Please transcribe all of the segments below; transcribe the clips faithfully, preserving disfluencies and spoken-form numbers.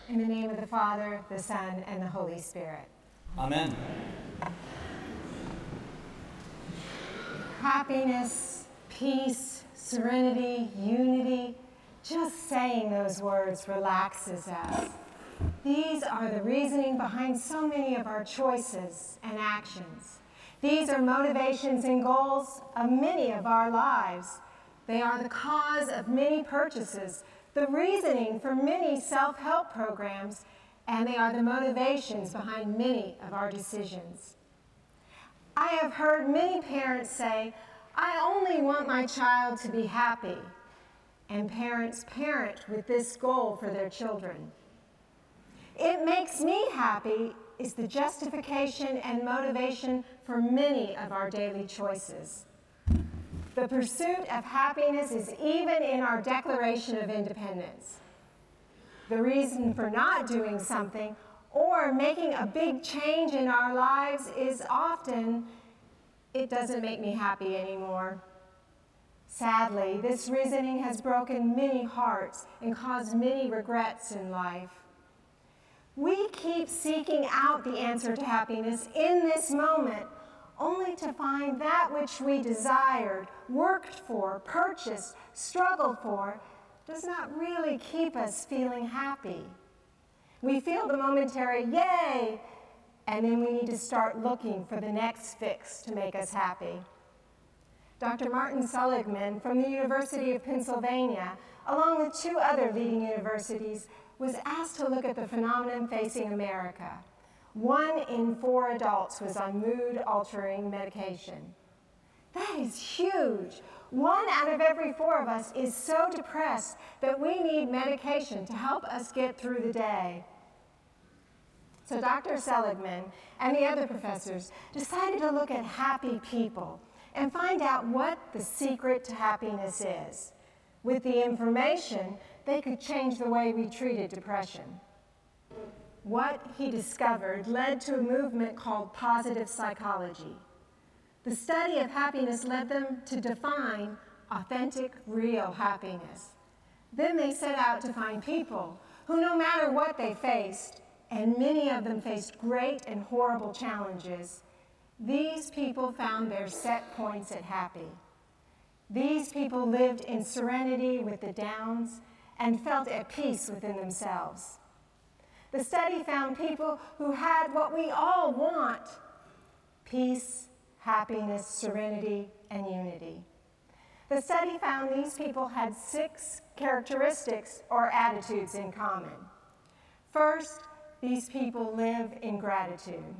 In the name of the Father, the Son, and the Holy Spirit. Amen. Happiness, peace, serenity, unity, just saying those words relaxes us. These are the reasoning behind so many of our choices and actions. These are motivations and goals of many of our lives. They are the cause of many purchases, the reasoning for many self-help programs, and they are the motivations behind many of our decisions. I have heard many parents say, "I only want my child to be happy," and parents parent with this goal for their children. "It makes me happy" is the justification and motivation for many of our daily choices. The pursuit of happiness is even in our Declaration of Independence. The reason for not doing something or making a big change in our lives is often, "It doesn't make me happy anymore." Sadly, this reasoning has broken many hearts and caused many regrets in life. We keep seeking out the answer to happiness in this moment, only to find that which we desired, worked for, purchased, struggled for, does not really keep us feeling happy. We feel the momentary yay, and then we need to start looking for the next fix to make us happy. Doctor Martin Seligman from the University of Pennsylvania, along with two other leading universities, was asked to look at the phenomenon facing America. One in four adults was on mood-altering medication. That is huge. One out of every four of us is so depressed that we need medication to help us get through the day. So Doctor Seligman and the other professors decided to look at happy people and find out what the secret to happiness is. With the information, they could change the way we treated depression. What he discovered led to a movement called positive psychology. The study of happiness led them to define authentic, real happiness. Then they set out to find people who, no matter what they faced, and many of them faced great and horrible challenges, these people found their set points at happy. These people lived in serenity with the downs and felt at peace within themselves. The study found people who had what we all want: peace, happiness, serenity, and unity. The study found these people had six characteristics or attitudes in common. First, these people live in gratitude.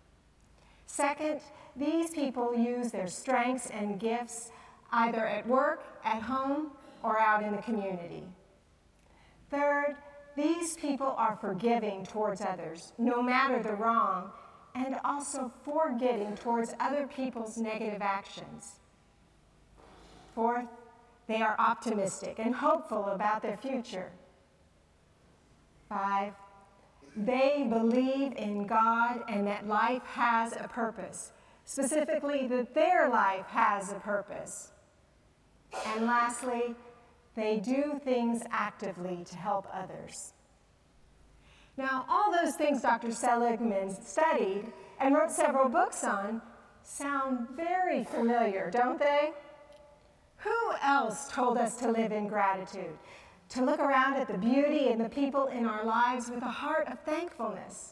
Second, these people use their strengths and gifts either at work, at home, or out in the community. Third, these people are forgiving towards others, no matter the wrong, and also forgiving towards other people's negative actions. Fourth, they are optimistic and hopeful about their future. Five, they believe in God and that life has a purpose, specifically that their life has a purpose. And lastly, they do things actively to help others. Now, all those things Doctor Seligman studied and wrote several books on sound very familiar, don't they? Who else told us to live in gratitude, to look around at the beauty and the people in our lives with a heart of thankfulness?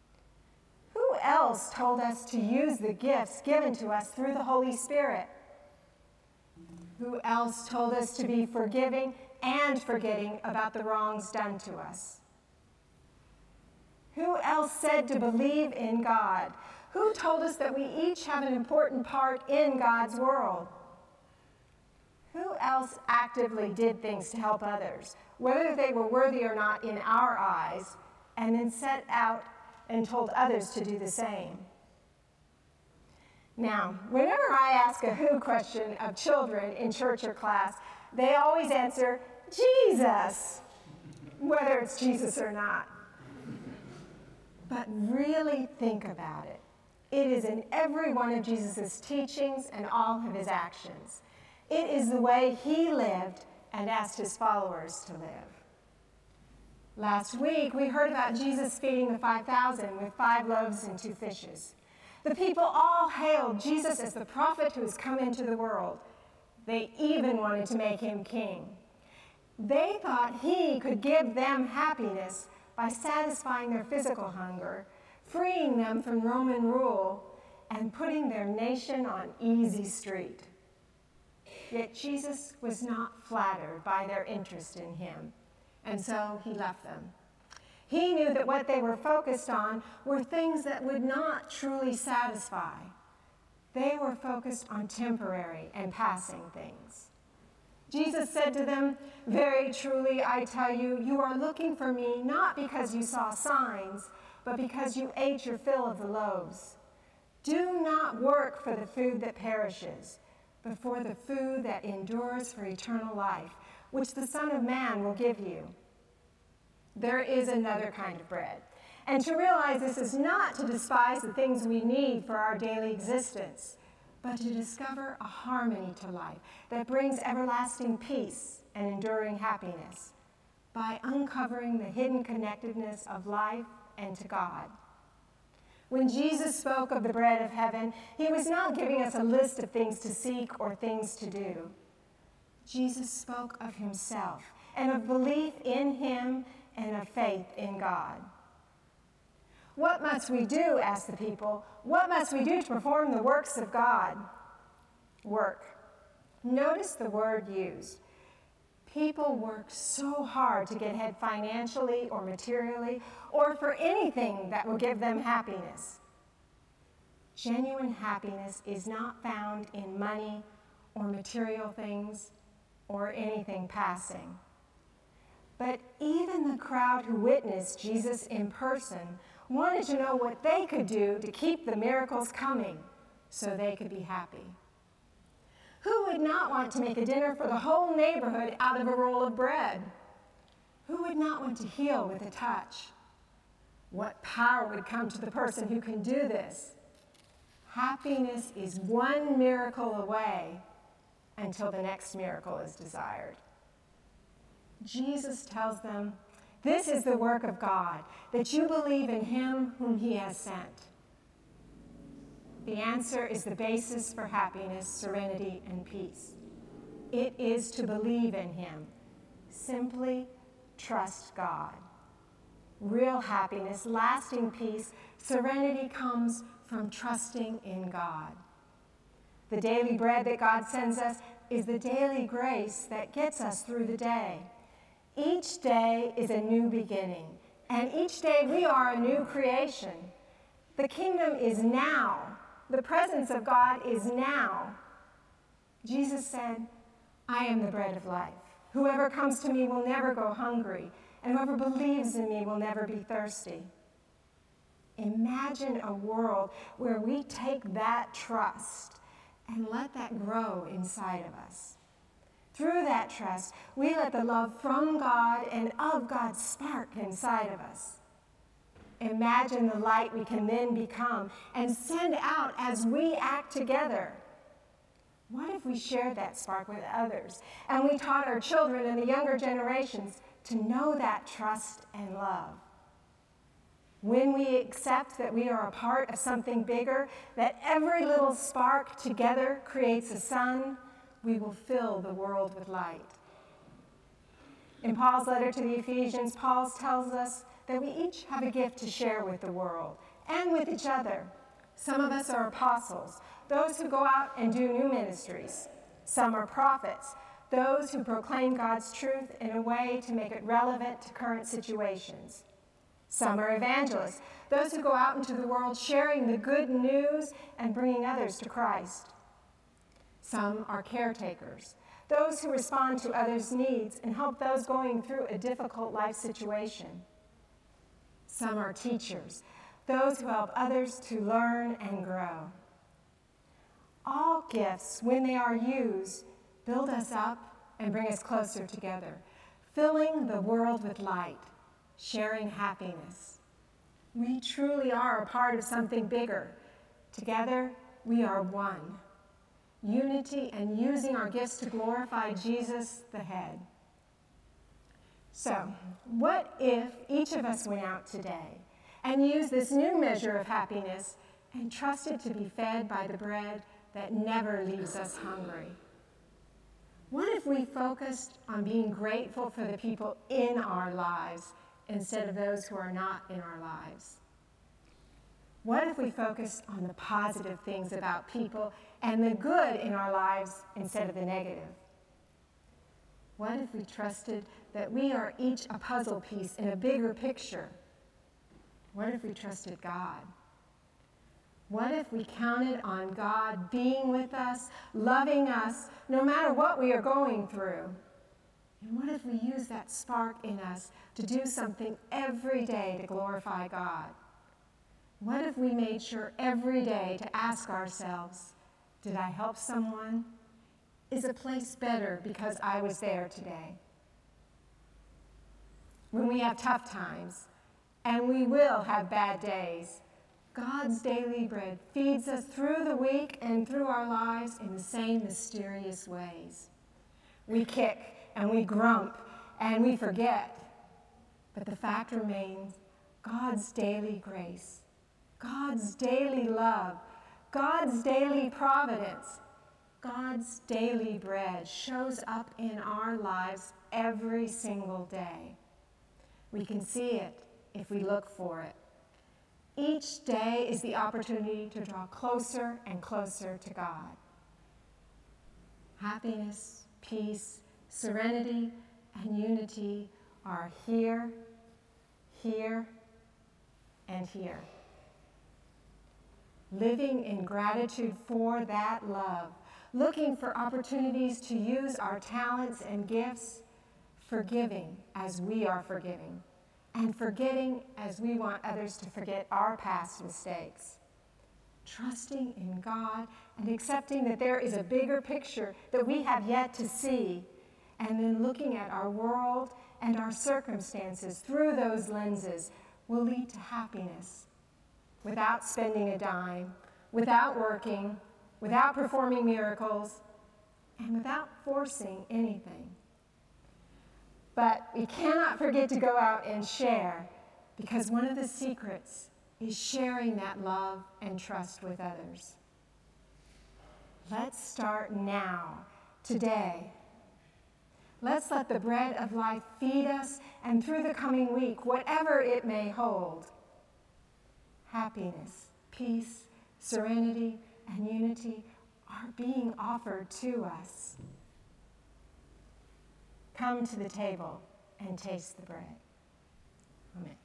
Who else told us to use the gifts given to us through the Holy Spirit? Who else told us to be forgiving and forgetting about the wrongs done to us? Who else said to believe in God? Who told us that we each have an important part in God's world? Who else actively did things to help others, whether they were worthy or not in our eyes, and then set out and told others to do the same? Now, whenever I ask a who question of children in church or class, they always answer, Jesus, whether it's Jesus or not. But really think about it. It is in every one of Jesus' teachings and all of his actions. It is the way he lived and asked his followers to live. Last week, we heard about Jesus feeding the five thousand with five loaves and two fishes. The people all hailed Jesus as the prophet who has come into the world. They even wanted to make him king. They thought he could give them happiness by satisfying their physical hunger, freeing them from Roman rule, and putting their nation on easy street. Yet Jesus was not flattered by their interest in him, and so he left them. He knew that what they were focused on were things that would not truly satisfy. They were focused on temporary and passing things. Jesus said to them, "Very truly, I tell you, you are looking for me not because you saw signs, but because you ate your fill of the loaves. Do not work for the food that perishes, but for the food that endures for eternal life, which the Son of Man will give you. There is another kind of bread." And to realize this is not to despise the things we need for our daily existence, but to discover a harmony to life that brings everlasting peace and enduring happiness by uncovering the hidden connectedness of life and to God. When Jesus spoke of the bread of heaven, he was not giving us a list of things to seek or things to do. Jesus spoke of himself and of belief in him and of faith in God. "What must we do?" asked the people. "What must we do to perform the works of God?" Work. Notice the word used. People work so hard to get ahead financially or materially or for anything that will give them happiness. Genuine happiness is not found in money or material things or anything passing. But even the crowd who witnessed Jesus in person wanted to know what they could do to keep the miracles coming so they could be happy. Who would not want to make a dinner for the whole neighborhood out of a roll of bread? Who would not want to heal with a touch? What power would come to the person who can do this? Happiness is one miracle away until the next miracle is desired. Jesus tells them, "This is the work of God, that you believe in him whom he has sent." The answer is the basis for happiness, serenity, and peace. It is to believe in him. Simply trust God. Real happiness, lasting peace, serenity comes from trusting in God. The daily bread that God sends us is the daily grace that gets us through the day. Each day is a new beginning, and each day we are a new creation. The kingdom is now. The presence of God is now. Jesus said, "I am the bread of life. Whoever comes to me will never go hungry, and whoever believes in me will never be thirsty." Imagine a world where we take that trust and let that grow inside of us. Through that trust, we let the love from God and of God spark inside of us. Imagine the light we can then become and send out as we act together. What if we shared that spark with others and we taught our children and the younger generations to know that trust and love? When we accept that we are a part of something bigger, that every little spark together creates a sun, we will fill the world with light. In Paul's letter to the Ephesians, Paul tells us that we each have a gift to share with the world and with each other. Some of us are apostles, those who go out and do new ministries. Some are prophets, those who proclaim God's truth in a way to make it relevant to current situations. Some are evangelists, those who go out into the world sharing the good news and bringing others to Christ. Some are caretakers, those who respond to others' needs and help those going through a difficult life situation. Some are teachers, those who help others to learn and grow. All gifts, when they are used, build us up and bring us closer together, filling the world with light, sharing happiness. We truly are a part of something bigger. Together, we are one. Unity and using our gifts to glorify Jesus, the head. So, what if each of us went out today and used this new measure of happiness and trusted to be fed by the bread that never leaves us hungry? What if we focused on being grateful for the people in our lives instead of those who are not in our lives? What if we focused on the positive things about people and the good in our lives instead of the negative? What if we trusted that we are each a puzzle piece in a bigger picture? What if we trusted God? What if we counted on God being with us, loving us, no matter what we are going through? And what if we use that spark in us to do something every day to glorify God? What if we made sure every day to ask ourselves, did I help someone? Is a place better because I was there today? When we have tough times, and we will have bad days, God's daily bread feeds us through the week and through our lives in the same mysterious ways. We kick and we grump and we forget, but the fact remains, God's daily grace, God's daily love, God's daily providence, God's daily bread shows up in our lives every single day. We can see it if we look for it. Each day is the opportunity to draw closer and closer to God. Happiness, peace, serenity, and unity are here, here, and here. Living in gratitude for that love, looking for opportunities to use our talents and gifts, forgiving as we are forgiving, and forgetting as we want others to forget our past mistakes. Trusting in God and accepting that there is a bigger picture that we have yet to see, and then looking at our world and our circumstances through those lenses will lead to happiness without spending a dime, without working, without performing miracles, and without forcing anything. But we cannot forget to go out and share, because one of the secrets is sharing that love and trust with others. Let's start now, today. Let's let the bread of life feed us, and through the coming week, whatever it may hold, happiness, peace, serenity, and unity are being offered to us. Come to the table and taste the bread. Amen.